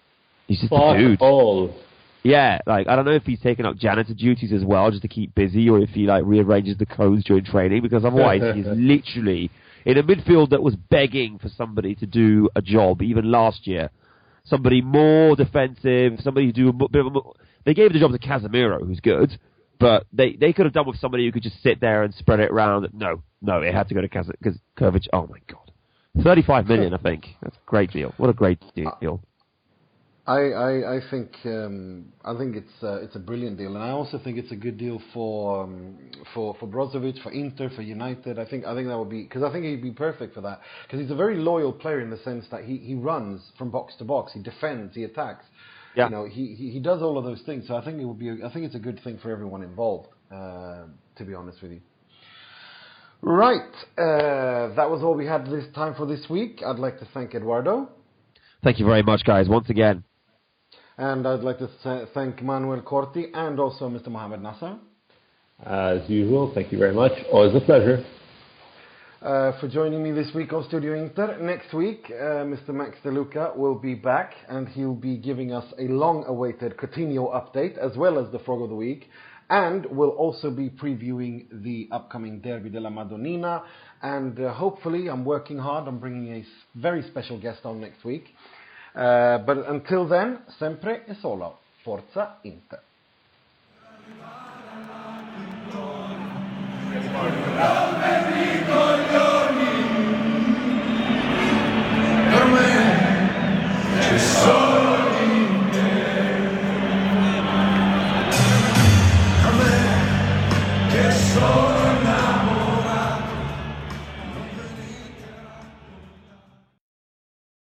a dude. All. Yeah, I don't know if he's taking up janitor duties as well, just to keep busy, or if he rearranges the codes during training, because otherwise he's literally in a midfield that was begging for somebody to do a job, even last year. Somebody more defensive, somebody who do a bit of a... They gave the job to Casemiro, who's good, but they could have done with somebody who could just sit there and spread it around. No, it had to go to because Kovacic, oh my God. 35 million, I think. That's a great deal. What a great deal. I think it's a brilliant deal, and I also think it's a good deal for Brozovic, for Inter, for United. I think that would be, because I think he'd be perfect for that, because he's a very loyal player in the sense that he runs from box to box, he defends, he attacks. Yeah. He does all of those things. So I think it's a good thing for everyone involved. To be honest with you. Right, that was all we had this time for this week. I'd like to thank Eduardo. Thank you very much, guys, once again. And I'd like to thank Manuel Corti and also Mr. Mohamed Nasser. As usual, thank you very much. Always a pleasure. for joining me this week on Studio Inter. Next week, Mr. Max De Luca will be back, and he'll be giving us a long-awaited Coutinho update, as well as the Frog of the Week, and we'll also be previewing the upcoming Derby della Madonnina, and hopefully, I'm working hard on bringing a very special guest on next week. But until then, sempre e solo Forza Inter.